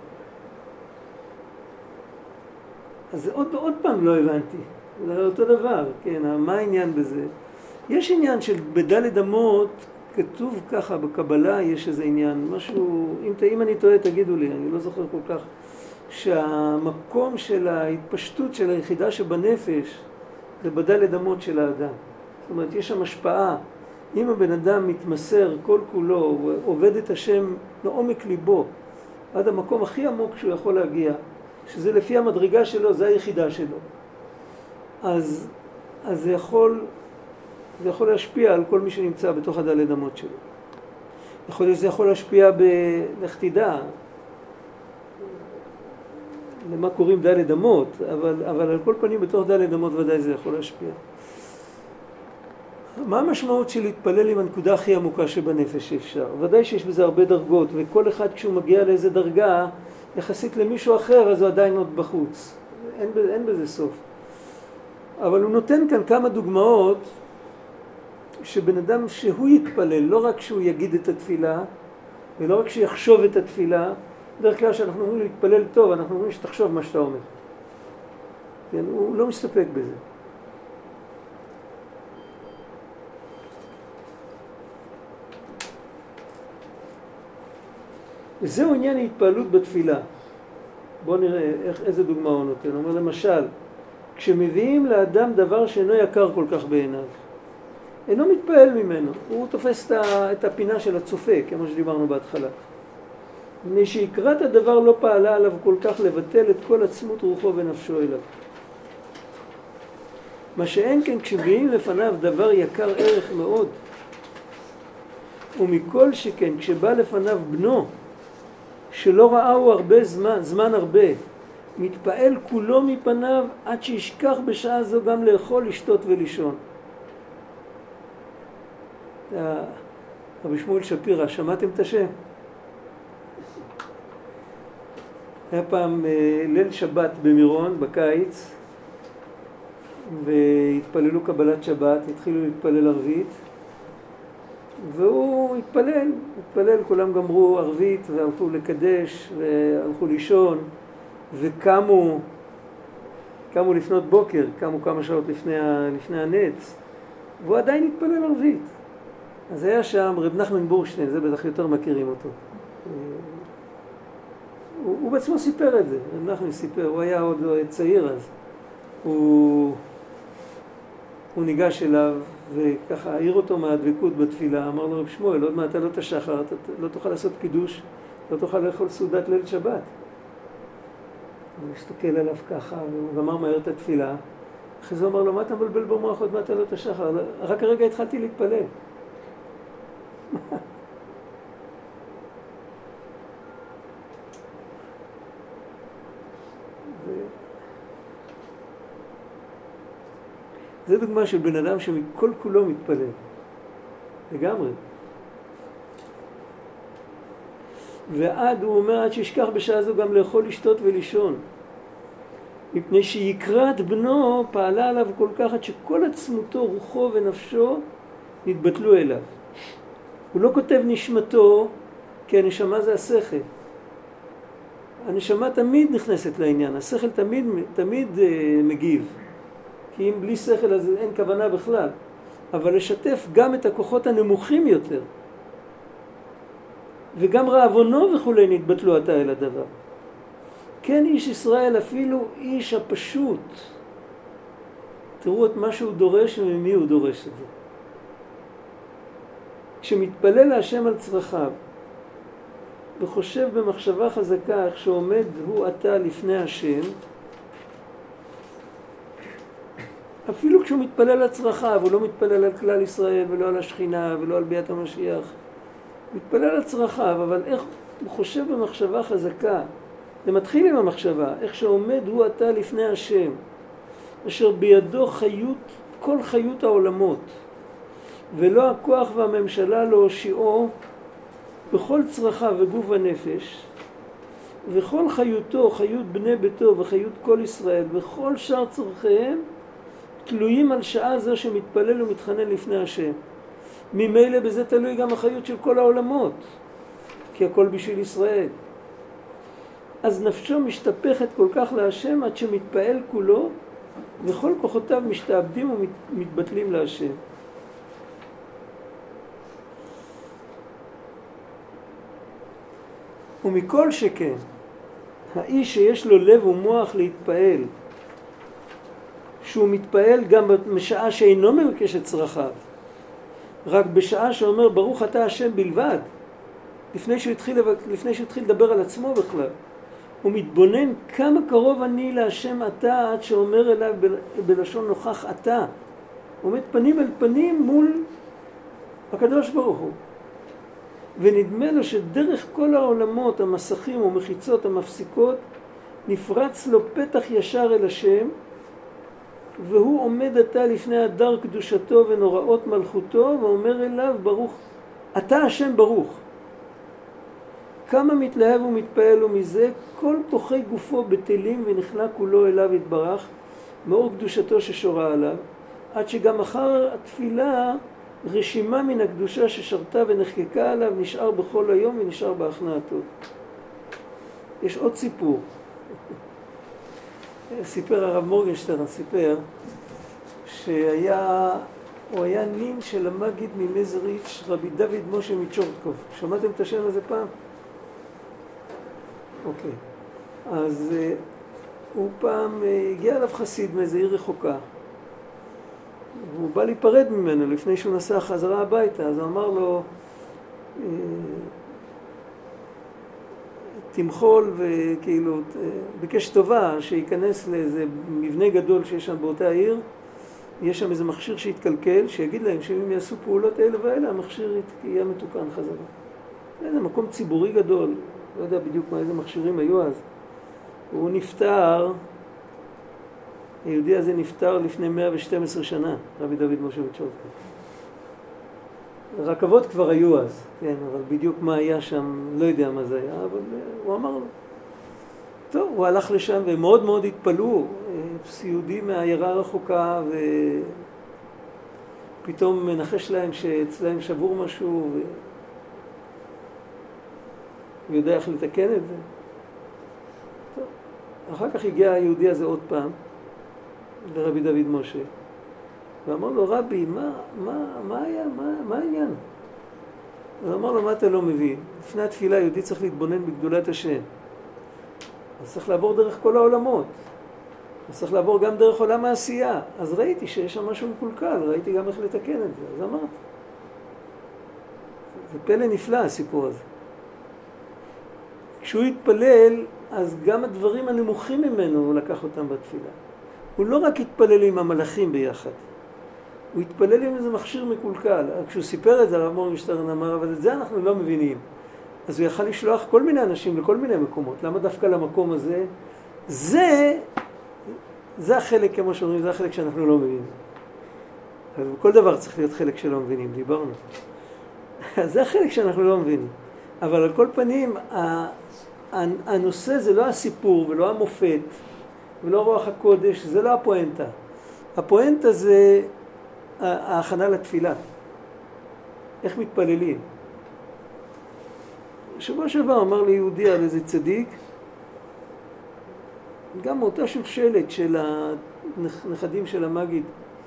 אז עוד, עוד פעם לא הבנתי. זה אותו דבר, כן, מה העניין בזה? יש עניין של בדלת אמות, כתוב ככה בקבלה, יש איזה עניין, משהו, אם, אם אני טועה תגידו לי, אני לא זוכר כל כך, שהמקום של ההתפשטות של היחידה שבנפש, זה בדלת אמות של האדם. זאת אומרת, יש שם השפעה. אם הבן אדם מתמסר כל כולו, עובד את השם לעומק ליבו, עד המקום הכי עמוק שהוא יכול להגיע, שזה לפי המדרגה שלו, זה היחידה שלו. אז, אז זה יכול, זה יכול להשפיע על כל מי שנמצא בתוך הדלת אמות שלו. יכול להיות שזה יכול להשפיע בלכתידה, למה קוראים דלת אמות, אבל, אבל על כל פנים בתוך דלת אמות ודאי זה יכול להשפיע. מה המשמעות של להתפלל עם הנקודה הכי עמוקה שבנפש שאפשר? ודאי שיש בזה הרבה דרגות, וכל אחד כשהוא מגיע לאיזה דרגה, יחסית למישהו אחר, אז הוא עדיין עוד בחוץ. אין, אין בזה סוף. אבל הוא נותן כאן כמה דוגמאות, שבן אדם שהוא יתפלל, לא רק שהוא יגיד את התפילה, ולא רק שיחשוב את התפילה, בדרך כלל שאנחנו אומרים להתפלל טוב, אנחנו אומרים שתחשוב מה שאתה אומר. כן, הוא לא מסתפק בזה. וזהו עניין ההתפעלות בתפילה. בואו נראה איך, איזה דוגמה הוא נותן. הוא אומר למשל, כשמביאים לאדם דבר שאינו יקר כל כך בעיניו, אינו מתפעל ממנו, הוא תופס את הפינה של הצופה, כמו שדיברנו בהתחלה. מפני שיקרת הדבר לא פעלה עליו כל כך לבטל את כל עצמות רוחו ונפשו אליו. מה שאין כן כשמביאים לפניו דבר יקר ערך מאוד, ומכל שכן כשבא לפניו בנו, שלא ראהו הרבה זמן, זמן הרבה, מתפעל כולו מפניו עד שישכח בשעה זו גם לאכול, לשתות ולישון. רבי שמואל שפירא, שמעתם את השם? היה פעם ליל שבת במירון, בקיץ, והתפללו קבלת שבת, התחילו להתפלל ערבית, והוא התפלל, התפלל, כולם גמרו ערבית והלכו לקדש והלכו לישון וקמו, קמו לפנות בוקר, קמו כמה שעות לפני, לפני הנץ, והוא עדיין התפלל ערבית. אז היה שם רב נחמן בורשטיין, זה בטח יותר מכירים אותו. הוא, הוא בעצמו סיפר את זה, רב נחמן סיפר, הוא היה עוד צעיר אז. הוא, הוא ניגש אליו וככה העיר אותו מהדבקות בתפילה, אמר לו רב שמואל, עוד מעט אתה לא תשחר, אתה לא תוכל לעשות קידוש, לא תוכל לאכול סעודת ליל שבת. הוא הסתכל עליו ככה, והוא גמר מהר את התפילה. אחרי זה אמר לו, מה אתה מבלבל במוח, עוד מעט אתה לא תשחר, רק הרגע התחלתי להתפלל. זה דוגמה של בן אדם שמכל כולו מתפלל. לגמרי. ועד, הוא אומר, עד שישכח בשעה זו גם לאכול, לשתות ולישון. מפני שיקרת בנו פעלה עליו כל כך עד שכל עצמותו, רוחו ונפשו נתבטלו אליו. הוא לא כותב נשמתו, כי הנשמה זה השכל. הנשמה תמיד נכנסת לעניין, השכל תמיד, תמיד uh, מגיב. כי אם בלי שכל אז אין כוונה בכלל. אבל לשתף גם את הכוחות הנמוכים יותר. וגם רעבונו וכולי נתבטלו עתה אל הדבר. כן איש ישראל, אפילו איש הפשוט, תראו את מה שהוא דורש וממי הוא דורש את זה. כשמתפלל להשם על צרכיו, וחושב במחשבה חזקה איך שעומד הוא עתה לפני השם, אפילו כשהוא מתפלל על צרכיו, הוא לא מתפלל על כלל ישראל ולא על השכינה ולא על ביאת המשיח, מתפלל על צרכיו, אבל איך הוא חושב במחשבה חזקה, זה מתחיל עם המחשבה, איך שעומד הוא עתה לפני השם, אשר בידו חיות, כל חיות העולמות, ולא הכוח והממשלה להושיעו בכל צרכיו וגוף ונפש, וכל חיותו, חיות בני ביתו וחיות כל ישראל, וכל שאר צרכיהם, תלויים על שעה זו שמתפלל ומתחנן לפני השם. ממילא בזה תלוי גם החיות של כל העולמות, כי הכל בשביל ישראל. אז נפשו משתפכת כל כך להשם עד שמתפעל כולו, וכל כוחותיו משתעבדים ומתבטלים להשם. ומכל שכן, האיש שיש לו לב ומוח להתפעל, שהוא מתפעל גם בשעה שאינו מבקש את צרכיו, רק בשעה שאומר ברוך אתה השם בלבד, לפני שהוא התחיל, לפני שהוא התחיל לדבר על עצמו בכלל, הוא מתבונן כמה קרוב אני להשם אתה, עד שאומר אליו בלשון נוכח אתה, הוא עומד פנים אל פנים מול הקדוש ברוך הוא, ונדמה לו שדרך כל העולמות, המסכים ומחיצות המפסיקות, נפרץ לו פתח ישר אל השם, והוא עומד עתה לפני הדר קדושתו ונוראות מלכותו, ואומר אליו ברוך, אתה השם ברוך. כמה מתלהב ומתפעל ומזה, כל כוחי גופו בטלים ונכנע כולו אליו יתברך, מאור קדושתו ששורה עליו, עד שגם אחר התפילה, רשימה מן הקדושה ששרתה ונחקקה עליו נשאר בכל היום ונשאר בהכנעתו. יש עוד סיפור. סיפר הרב מורגנשטרן, סיפר שהיה, הוא היה נין של המגיד ממזריץ' רבי דוד משה מצ'ורטקוב. שמעתם את השם הזה פעם? אוקיי. אז הוא פעם הגיע אליו חסיד מאיזו עיר רחוקה. הוא בא להיפרד ממנו לפני שהוא נסע חזרה הביתה, אז הוא אמר לו, תמחול וכאילו, בקש טובה שייכנס לאיזה מבנה גדול שיש שם באותה העיר, יש שם איזה מכשיר שהתקלקל, שיגיד להם שאם יעשו פעולות אלה ואלה, המכשיר יהיה מתוקן חזרה. איזה מקום ציבורי גדול, לא יודע בדיוק מה איזה מכשירים היו אז. הוא נפטר, היהודי הזה נפטר לפני מאה ושתים עשרה שנה, רבי דוד משה מצ'ורטקוב. רכבות כבר היו אז, כן, אבל בדיוק מה היה שם, לא יודע מה זה היה, אבל הוא אמר לו. טוב, הוא הלך לשם ומאוד מאוד התפלאו, סיעודי מהעיירה הרחוקה, ופתאום מנחש להם שאצלהם שבור משהו, ו... הוא יודע איך לתקן את זה. טוב, אחר כך הגיע היהודי הזה עוד פעם, לרבי דוד משה, ואמר לו, רבי, מה, מה, מה היה, מה, מה העניין? הוא אמר לו, מה אתה לא מבין? לפני התפילה היהודי צריך להתבונן בגדולת השם. אז צריך לעבור דרך כל העולמות. אז צריך לעבור גם דרך עולם העשייה. אז ראיתי שיש שם משהו מקולקל, ראיתי גם איך לתקן את זה. אז אמרתי. זה פלא נפלא הסיפור הזה. כשהוא התפלל, אז גם הדברים הנמוכים ממנו הוא לקח אותם בתפילה. הוא לא רק התפלל עם המלאכים ביחד. הוא התפלל עם איזה מכשיר מקולקל. כשהוא סיפר את זה, הרב מורגנשטרן אמר, אבל את זה אנחנו לא מבינים. אז הוא יכל לשלוח כל מיני אנשים לכל מיני מקומות. למה דווקא למקום הזה? זה, זה החלק, כמו שאומרים, זה החלק שאנחנו לא מבינים. אבל כל דבר צריך להיות חלק שלא מבינים, דיברנו. זה החלק שאנחנו לא מבינים. אבל על כל פנים, הנושא זה לא הסיפור ולא המופת, ולא רוח הקודש, זה לא הפואנטה. הפואנטה זה ההכנה לתפילה. איך מתפללים? שבוע שעבר אמר לי יהודי על איזה צדיק, גם מאותה שושלת של הנכדים של המגיד,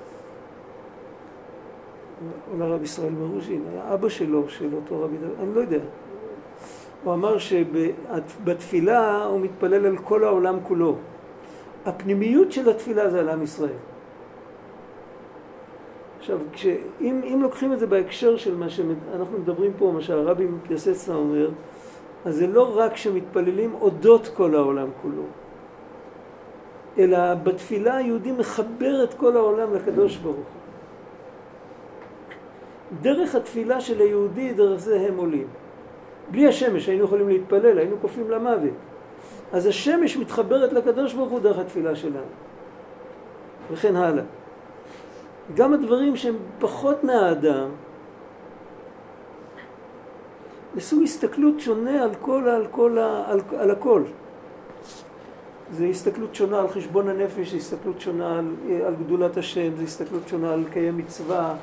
אולי רב ישראל מרוז'ין, היה אבא שלו, של אותו רבי דוד, אני לא יודע. הוא אמר שבתפילה הוא מתפלל על כל העולם כולו. הפנימיות של התפילה זה על עם ישראל. עכשיו, אם, אם לוקחים את זה בהקשר של מה שאנחנו מדברים פה, מה שהרבי מפייסצנה אומר, אז זה לא רק שמתפללים אודות כל העולם כולו, אלא בתפילה היהודי מחבר את כל העולם לקדוש ברוך הוא. דרך התפילה של היהודי, דרך זה הם עולים. בלי השמש היינו יכולים להתפלל, היינו קופים למוות. אז השמש מתחברת לקדוש ברוך הוא דרך התפילה שלנו. וכן הלאה. גם הדברים שהם פחות מהאדם, לסוג הסתכלות שונה על כל, על כל, על, על הכל. זה הסתכלות שונה על חשבון הנפש, זה הסתכלות שונה על, על גדולת השם, זה הסתכלות שונה על קיים מצווה.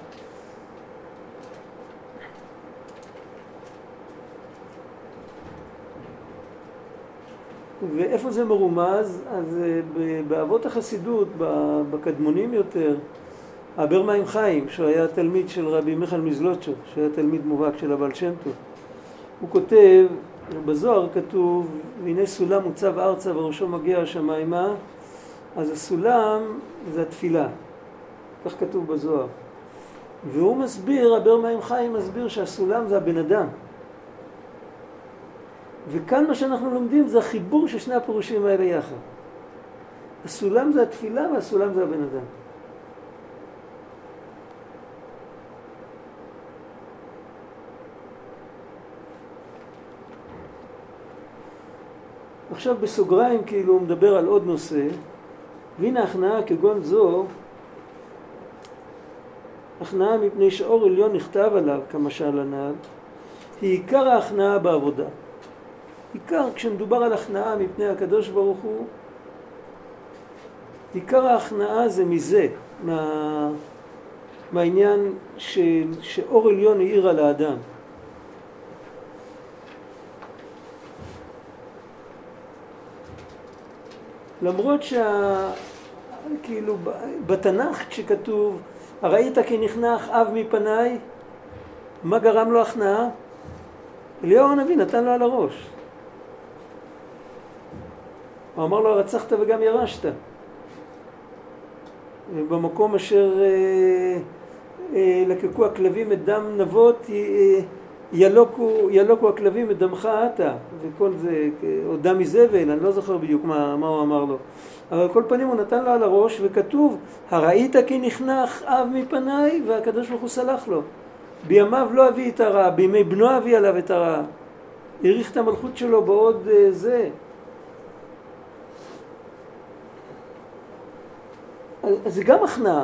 ואיפה זה מרומז? אז באבות החסידות, בקדמונים יותר, הבר מים חיים, שהוא היה תלמיד של רבי מיכל מזלוטשוב, שהיה תלמיד מובהק של הבעל שם טוב, הוא כותב, בזוהר כתוב, והנה סולם מוצב ארצה וראשו מגיע השמיימה, אז הסולם זה התפילה, כך כתוב בזוהר. והוא מסביר, הבר מים חיים מסביר שהסולם זה הבן אדם. וכאן מה שאנחנו לומדים זה החיבור של שני הפירושים האלה יחד. הסולם זה התפילה והסולם זה הבן אדם. עכשיו בסוגריים כאילו הוא מדבר על עוד נושא, והנה הכנעה כגון זו, הכנעה מפני שאור עליון נכתב עליו כמשל הנ"ל, היא עיקר ההכנעה בעבודה. עיקר, כשמדובר על הכנעה מפני הקדוש ברוך הוא, עיקר ההכנעה זה מזה, מה, מהעניין של, שאור עליון העיר על האדם. למרות שה... כאילו, בתנ"ך כשכתוב, הראית כי נכנח אב מפניי, מה גרם לו הכנעה? אליהו הנביא נתן לו על הראש. הוא אמר לו, רצחת וגם ירשת. במקום אשר אה, אה, לקקו הכלבים את דם נבות, אה, ילוקו, ילוקו הכלבים את דמך אתה. וכל זה, או דם מזבל, אני לא זוכר בדיוק מה, מה הוא אמר לו. אבל על כל פנים הוא נתן לו על הראש, וכתוב, הראית כי נכנח אב מפניי, והקדוש ברוך הוא סלח לו. בימיו לא אביא את הרע, בימי בנו אביא עליו את הרע. העריך את המלכות שלו בעוד אה, זה. אז זה גם הכנעה.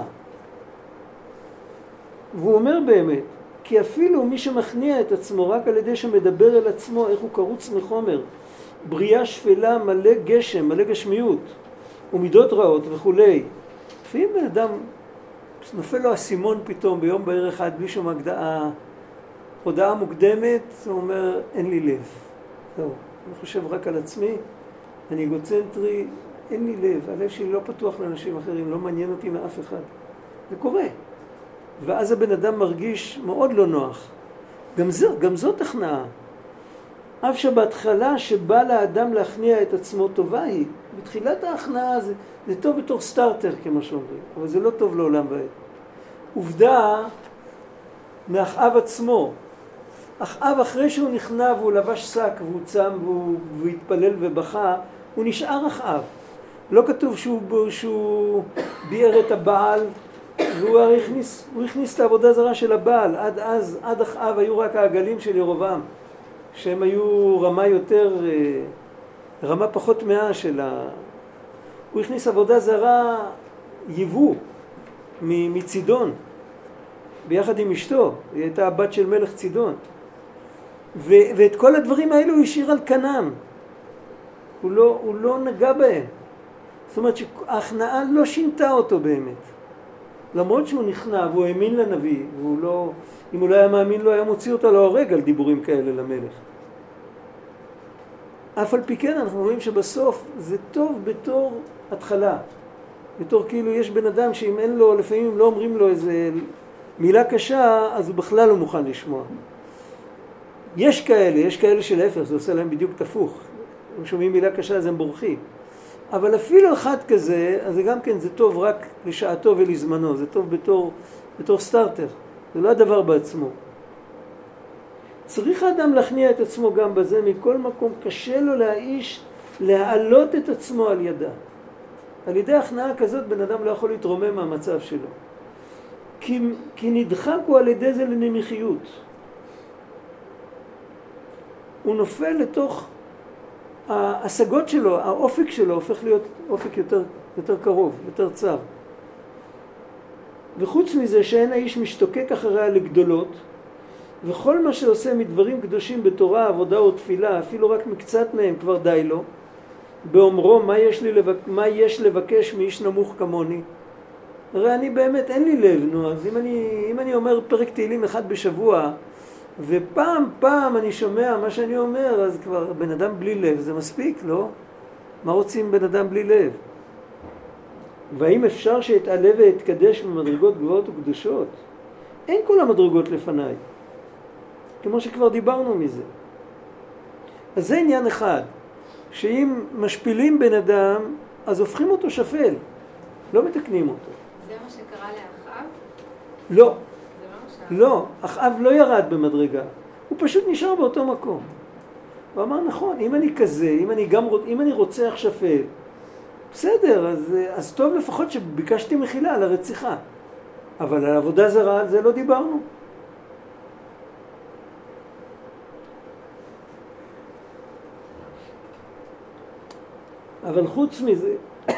והוא אומר באמת, כי אפילו מי שמכניע את עצמו רק על ידי שמדבר אל עצמו, איך הוא קרוץ מחומר, בריאה שפלה, מלא גשם, מלא גשמיות, ומידות רעות וכולי. לפעמים בן אדם, נופל לו הסימון פתאום ביום בהיר אחד, בלי שום הגדעה, הודעה מוקדמת, הוא אומר, אין לי לב. זהו, אני חושב רק על עצמי, אני אגוצנטרי, אין לי לב, הלב שלי לא פתוח לאנשים אחרים, לא מעניין אותי מאף אחד. זה קורה. ואז הבן אדם מרגיש מאוד לא נוח. גם, זה, גם זאת הכנעה. אף שבהתחלה שבא לאדם להכניע את עצמו טובה היא, בתחילת ההכנעה זה, זה טוב בתור סטארטר כמו שאומרים, אבל זה לא טוב לעולם ועד. עובדה מאחאב עצמו. אחאב אחרי שהוא נכנע והוא לבש שק והוא צם והוא, והוא התפלל ובכה, הוא נשאר אחאב. לא כתוב שהוא, שהוא ביער את הבעל, והוא הכניס, הוא הכניס את העבודה זרה של הבעל. עד אז, עד אחאב היו רק העגלים של ירובעם, שהם היו רמה יותר, רמה פחות מאה של ה... הוא הכניס עבודה זרה, יבוא, מצידון, ביחד עם אשתו. היא הייתה הבת של מלך צידון. ו, ואת כל הדברים האלו הוא השאיר על כנם. הוא לא, הוא לא נגע בהם. זאת אומרת שההכנעה לא שינתה אותו באמת. למרות שהוא נכנע והוא האמין לנביא, והוא לא, אם הוא לא היה מאמין לו, היה מוציא אותו להורג על דיבורים כאלה למלך. אף על פי כן אנחנו רואים שבסוף זה טוב בתור התחלה. בתור כאילו יש בן אדם שאם אין לו, לפעמים אם לא אומרים לו איזה מילה קשה, אז הוא בכלל לא מוכן לשמוע. יש כאלה, יש כאלה שלהפך, זה עושה להם בדיוק תפוך. הם שומעים מילה קשה אז הם בורחים. אבל אפילו אחד כזה, אז זה גם כן, זה טוב רק לשעתו ולזמנו, זה טוב בתור, בתור סטארטר. זה לא הדבר בעצמו. צריך האדם להכניע את עצמו גם בזה, מכל מקום קשה לו להאיש, להעלות את עצמו על ידה. על ידי הכנעה כזאת בן אדם לא יכול להתרומם מהמצב שלו. כי, כי נדחק הוא על ידי זה לנמיכיות. הוא נופל לתוך ההשגות שלו, האופק שלו הופך להיות אופק יותר, יותר קרוב, יותר צר. וחוץ מזה שאין האיש משתוקק אחריה לגדולות, וכל מה שעושה מדברים קדושים בתורה, עבודה או תפילה, אפילו רק מקצת מהם כבר די לו, באומרו מה יש, לי לבק... מה יש לבקש מאיש נמוך כמוני. הרי אני באמת אין לי לב, נו, אז אם אני, אם אני אומר פרק תהילים אחד בשבוע, ופעם פעם אני שומע מה שאני אומר, אז כבר בן אדם בלי לב, זה מספיק, לא? מה רוצים בן אדם בלי לב? והאם אפשר שיתעלה ויתקדש במדרגות גבוהות וקדושות? אין כל המדרגות לפניי, כמו שכבר דיברנו מזה. אז זה עניין אחד, שאם משפילים בן אדם, אז הופכים אותו שפל, לא מתקנים אותו. זה מה שקרה לאחאב? לא. זה לא לא, אחאב לא ירד במדרגה, הוא פשוט נשאר באותו מקום. הוא אמר, נכון, אם אני כזה, אם אני, גם, אם אני רוצח שפל, בסדר, אז, אז טוב לפחות שביקשתי מחילה על הרציחה. אבל על עבודה זרה, על זה לא דיברנו. אבל חוץ מזה,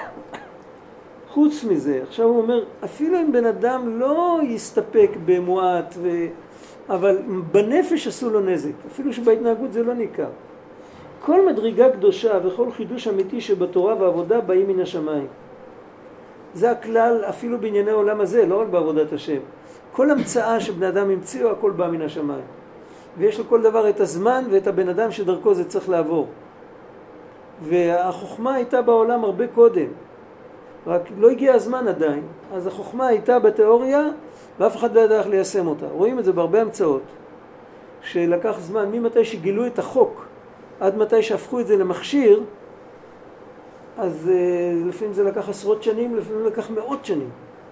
חוץ מזה, עכשיו הוא אומר, אפילו אם בן אדם לא יסתפק במועט, ו... אבל בנפש עשו לו נזק, אפילו שבהתנהגות זה לא ניכר. כל מדרגה קדושה וכל חידוש אמיתי שבתורה ועבודה באים מן השמיים. זה הכלל אפילו בענייני העולם הזה, לא רק בעבודת השם. כל המצאה שבן אדם המציאו, הכל בא מן השמיים. ויש לכל דבר את הזמן ואת הבן אדם שדרכו זה צריך לעבור. והחוכמה הייתה בעולם הרבה קודם. רק לא הגיע הזמן עדיין. אז החוכמה הייתה בתיאוריה, ואף אחד לא ידע איך ליישם אותה. רואים את זה בהרבה המצאות. שלקח זמן, ממתי שגילו את החוק, עד מתי שהפכו את זה למכשיר, אז לפעמים זה לקח עשרות שנים, לפעמים לקח מאות שנים.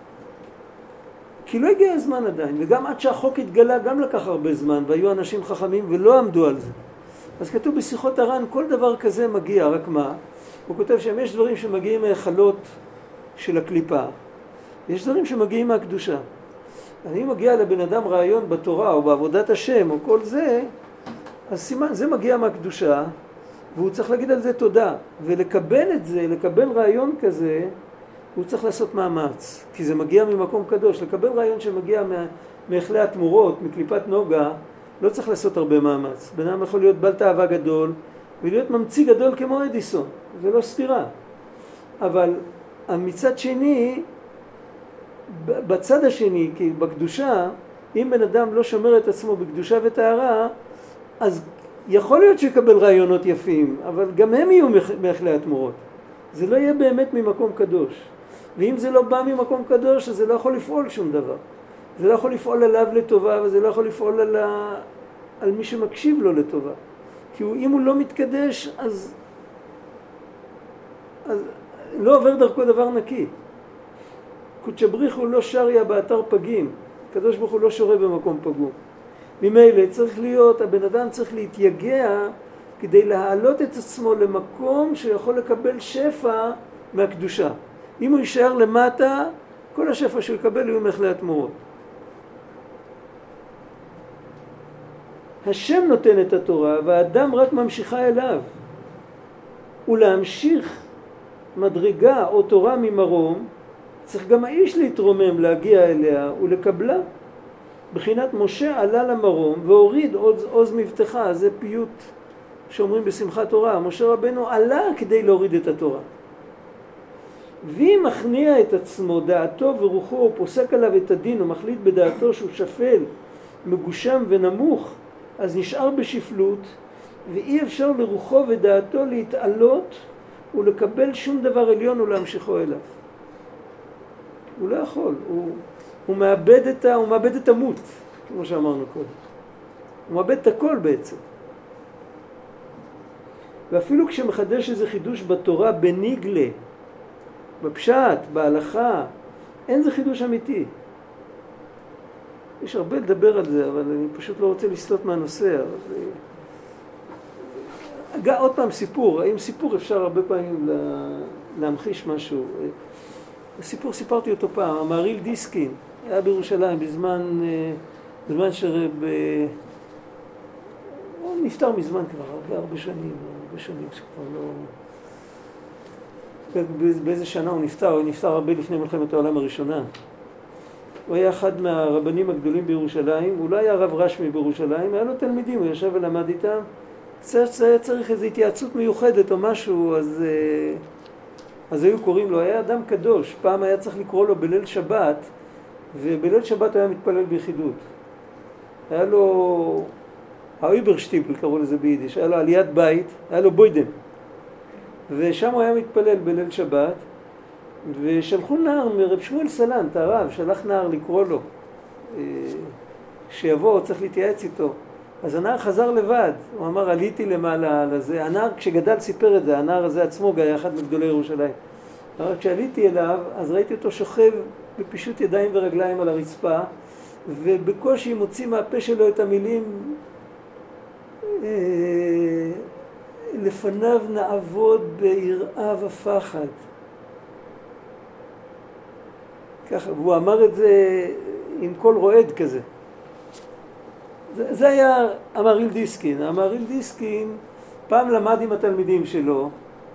כי לא הגיע הזמן עדיין, וגם עד שהחוק התגלה גם לקח הרבה זמן, והיו אנשים חכמים ולא עמדו על זה. אז כתוב בשיחות הר"ן, כל דבר כזה מגיע, רק מה? הוא כותב שהם יש דברים שמגיעים מהחלות של הקליפה, יש דברים שמגיעים מהקדושה. אני מגיע לבן אדם רעיון בתורה או בעבודת השם או כל זה, אז סימן, זה מגיע מהקדושה, והוא צריך להגיד על זה תודה. ולקבל את זה, לקבל רעיון כזה, הוא צריך לעשות מאמץ. כי זה מגיע ממקום קדוש. לקבל רעיון שמגיע מאכלי התמורות, מקליפת נוגה, לא צריך לעשות הרבה מאמץ. בן אדם יכול להיות בעל תאווה גדול, ולהיות ממציא גדול כמו אדיסון. זה לא סתירה. אבל מצד שני, בצד השני, כי בקדושה, אם בן אדם לא שומר את עצמו בקדושה וטהרה, אז יכול להיות שיקבל רעיונות יפים, אבל גם הם יהיו מאכלי התמורות. זה לא יהיה באמת ממקום קדוש. ואם זה לא בא ממקום קדוש, אז זה לא יכול לפעול שום דבר. זה לא יכול לפעול עליו לטובה, וזה לא יכול לפעול על, ה... על מי שמקשיב לו לטובה. כי הוא, אם הוא לא מתקדש, אז... אז לא עובר דרכו דבר נקי. קודש בריך הוא לא שריה באתר פגים. הקדוש ברוך הוא לא שורה במקום פגום. ממילא צריך להיות, הבן אדם צריך להתייגע כדי להעלות את עצמו למקום שיכול לקבל שפע מהקדושה. אם הוא יישאר למטה, כל השפע שהוא יקבל יהיו מאכלי התמורות. השם נותן את התורה והאדם רק ממשיכה אליו. ולהמשיך מדרגה או תורה ממרום, צריך גם האיש להתרומם להגיע אליה ולקבלה. בחינת משה עלה למרום והוריד עוז, עוז מבטחה, זה פיוט שאומרים בשמחת תורה. משה רבנו עלה כדי להוריד את התורה. ואם מכניע את עצמו דעתו ורוחו, או פוסק עליו את הדין, או מחליט בדעתו שהוא שפל, מגושם ונמוך, אז נשאר בשפלות, ואי אפשר לרוחו ודעתו להתעלות ולקבל שום דבר עליון ולהמשיכו אליו. הוא לא יכול, הוא, הוא, מאבד את ה, הוא מאבד את המות, כמו שאמרנו קודם. הוא מאבד את הכל בעצם. ואפילו כשמחדש איזה חידוש בתורה בניגלה, בפשט, בהלכה, אין זה חידוש אמיתי. יש הרבה לדבר על זה, אבל אני פשוט לא רוצה לסטות מהנושא. אבל... עוד פעם סיפור, עם סיפור אפשר הרבה פעמים להמחיש משהו. הסיפור סיפרתי אותו פעם, המהרי"ל דיסקין, היה בירושלים בזמן, בזמן שרב... הוא נפטר מזמן כבר, הרבה הרבה שנים, הרבה שנים שכבר לא... באיזה שנה הוא נפטר, הוא נפטר הרבה לפני מלחמת העולם הראשונה. הוא היה אחד מהרבנים הגדולים בירושלים, הוא לא היה רב רשמי בירושלים, היה לו תלמידים, הוא ישב ולמד איתם. היה צריך איזו התייעצות מיוחדת או משהו, אז, אז היו קוראים לו, היה אדם קדוש, פעם היה צריך לקרוא לו בליל שבת, ובליל שבת הוא היה מתפלל ביחידות. היה לו, האויברשטיפל קראו לזה ביידיש, היה לו עליית בית, היה לו בוידם. ושם הוא היה מתפלל בליל שבת, ושלחו נער מרב שמואל סלנט, הרב, שלח נער לקרוא לו, שיבוא, צריך להתייעץ איתו. אז הנער חזר לבד, הוא אמר, עליתי למעלה לזה. הנער, כשגדל סיפר את זה, הנער הזה עצמו היה אחד מגדולי ירושלים. אבל כשעליתי אליו, אז ראיתי אותו שוכב בפישוט ידיים ורגליים על הרצפה, ובקושי מוציא מהפה שלו את המילים, לפניו נעבוד ביראה ופחד. ככה, והוא אמר את זה עם קול רועד כזה. זה, זה היה המהרי"ל דיסקין. המהרי"ל דיסקין פעם למד עם התלמידים שלו,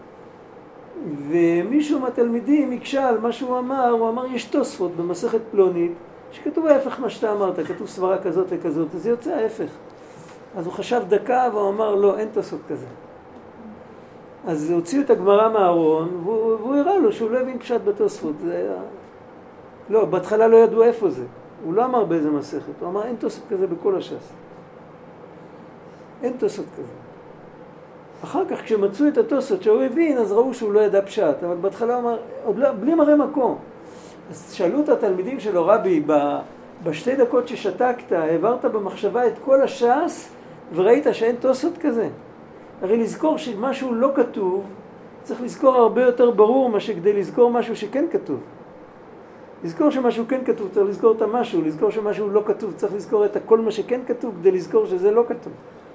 ומישהו מהתלמידים הקשה על מה שהוא אמר, הוא אמר, יש תוספות במסכת פלונית, שכתוב ההפך מה שאתה אמרת, כתוב סברה כזאת וכזאת, אז זה יוצא ההפך. אז הוא חשב דקה והוא אמר, לא, אין תוספות כזה. אז הוציאו את הגמרא מהארון, והוא, והוא הראה לו שהוא לא הבין פשט בתוספות. זה היה... לא, בהתחלה לא ידעו איפה זה. הוא לא אמר באיזה מסכת, הוא אמר אין תוספות כזה בכל הש"ס. אין תוספות כזה. אחר כך כשמצאו את התוספות שהוא הבין, אז ראו שהוא לא ידע פשט, אבל בהתחלה הוא אמר, עוד לא, בלי מראה מקום. אז שאלו את התלמידים שלו, רבי, בשתי דקות ששתקת, העברת במחשבה את כל הש"ס, וראית שאין תוספות כזה. הרי לזכור שמשהו לא כתוב, צריך לזכור הרבה יותר ברור מה שכדי לזכור משהו שכן כתוב. לזכור שמשהו כן כתוב, צריך לזכור את המשהו, לזכור שמשהו לא כתוב, צריך לזכור את הכל מה שכן כתוב, כדי לזכור שזה לא כתוב.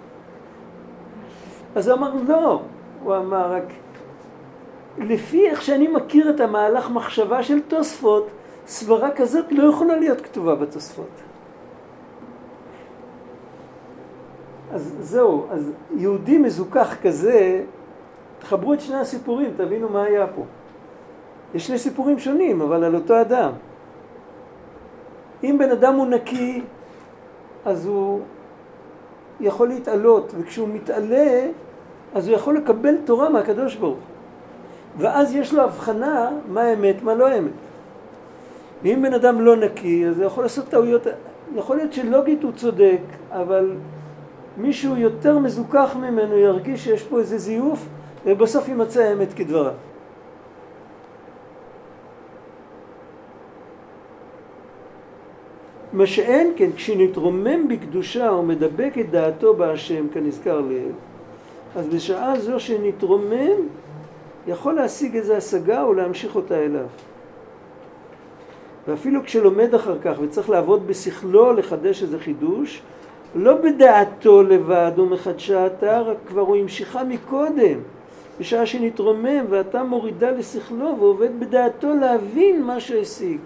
אז הוא אמר, לא, הוא אמר רק, לפי איך שאני מכיר את המהלך מחשבה של תוספות, סברה כזאת לא יכולה להיות כתובה בתוספות. אז זהו, אז יהודי מזוכח כזה, תחברו את שני הסיפורים, תבינו מה היה פה. יש שני סיפורים שונים, אבל על אותו אדם. אם בן אדם הוא נקי, אז הוא יכול להתעלות, וכשהוא מתעלה, אז הוא יכול לקבל תורה מהקדוש ברוך. ואז יש לו הבחנה מה אמת, מה לא אמת. ואם בן אדם לא נקי, אז הוא יכול לעשות טעויות. יכול להיות שלוגית הוא צודק, אבל מישהו יותר מזוכח ממנו ירגיש שיש פה איזה זיוף, ובסוף יימצא האמת כדברה. מה שאין כן, כשנתרומם בקדושה ומדבק את דעתו בהשם, כנזכר לעיל, אז בשעה זו שנתרומם, יכול להשיג איזו השגה או להמשיך אותה אליו. ואפילו כשלומד אחר כך וצריך לעבוד בשכלו לחדש איזה חידוש, לא בדעתו לבד או מחדשה אתה, רק כבר הוא המשיכה מקודם. בשעה שנתרומם ואתה מורידה לשכלו ועובד בדעתו להבין מה שהשיג.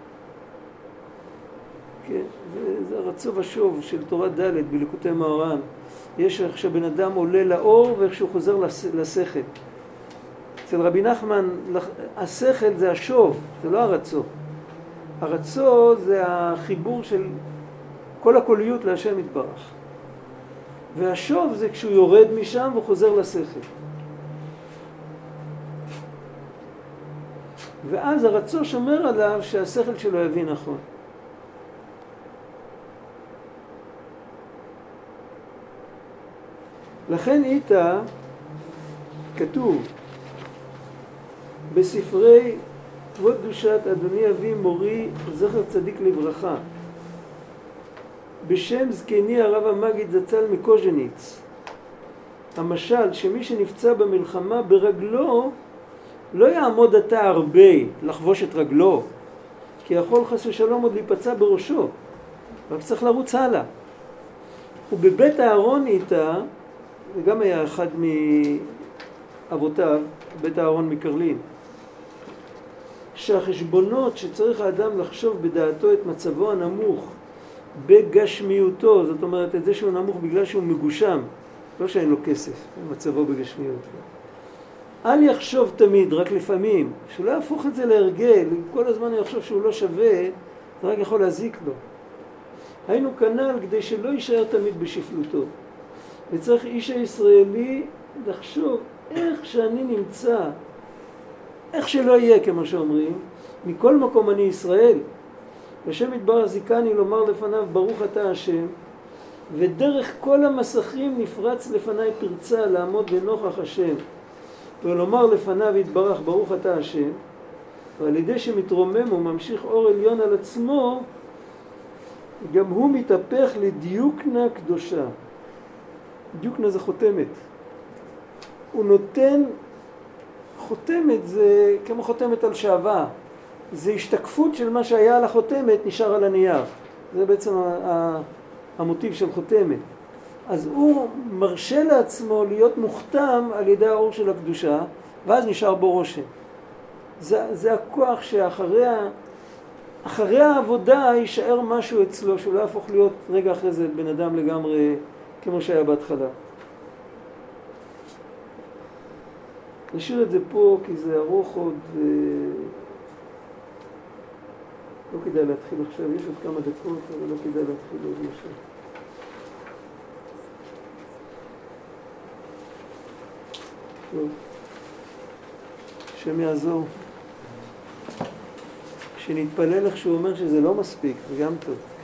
כן, זה, זה הרצו ושוב של תורה ד' בליקוטי מאורן. יש איך שבן אדם עולה לאור ואיך שהוא חוזר לשכל. אצל רבי נחמן, השכל זה השוב, זה לא הרצו. הרצו זה החיבור של כל הקוליות להשם יתברך. והשוב זה כשהוא יורד משם וחוזר לשכל. ואז הרצו שומר עליו שהשכל שלו יבין נכון. לכן איתה כתוב בספרי כבוד קדושת אדוני אבי מורי זכר צדיק לברכה, בשם זקני הרב המגיד זצ"ל מקוז'ניץ, המשל שמי שנפצע במלחמה ברגלו לא יעמוד עתה הרבה לחבוש את רגלו, כי יכול חס ושלום עוד להיפצע בראשו, רק צריך לרוץ הלאה. ובבית הארון איתה, וגם היה אחד מאבותיו, בית הארון מקרלין, שהחשבונות שצריך האדם לחשוב בדעתו את מצבו הנמוך בגשמיותו, זאת אומרת את זה שהוא נמוך בגלל שהוא מגושם, לא שאין לו כסף, מצבו בגשמיות. אל יחשוב תמיד, רק לפעמים, שלא יהפוך את זה להרגל, כל הזמן יחשוב שהוא לא שווה, זה רק יכול להזיק לו. היינו כנ"ל כדי שלא יישאר תמיד בשפלותו. וצריך איש הישראלי לחשוב איך שאני נמצא, איך שלא יהיה כמו שאומרים, מכל מקום אני ישראל. השם יתברך זיכני לומר לפניו ברוך אתה השם, ודרך כל המסכים נפרץ לפניי פרצה לעמוד לנוכח השם, ולומר לפניו יתברך ברוך אתה השם, ועל ידי שמתרומם וממשיך אור עליון על עצמו, גם הוא מתהפך לדיוקנה קדושה. דיוקנה זה חותמת. הוא נותן, חותמת זה כמו חותמת על שעווה. זה השתקפות של מה שהיה על החותמת נשאר על הנייר. זה בעצם המוטיב של חותמת. אז הוא מרשה לעצמו להיות מוכתם על ידי האור של הקדושה, ואז נשאר בו רושם. זה, זה הכוח שאחרי אחרי העבודה יישאר משהו אצלו, שהוא לא יהפוך להיות רגע אחרי זה בן אדם לגמרי כמו שהיה בהתחלה. נשאיר את זה פה כי זה ארוך עוד, ו... לא כדאי להתחיל עכשיו, יש עוד כמה דקות, אבל לא כדאי להתחיל עוד משהו. טוב, השם יעזור. שנתפלל איך שהוא אומר שזה לא מספיק, זה גם טוב.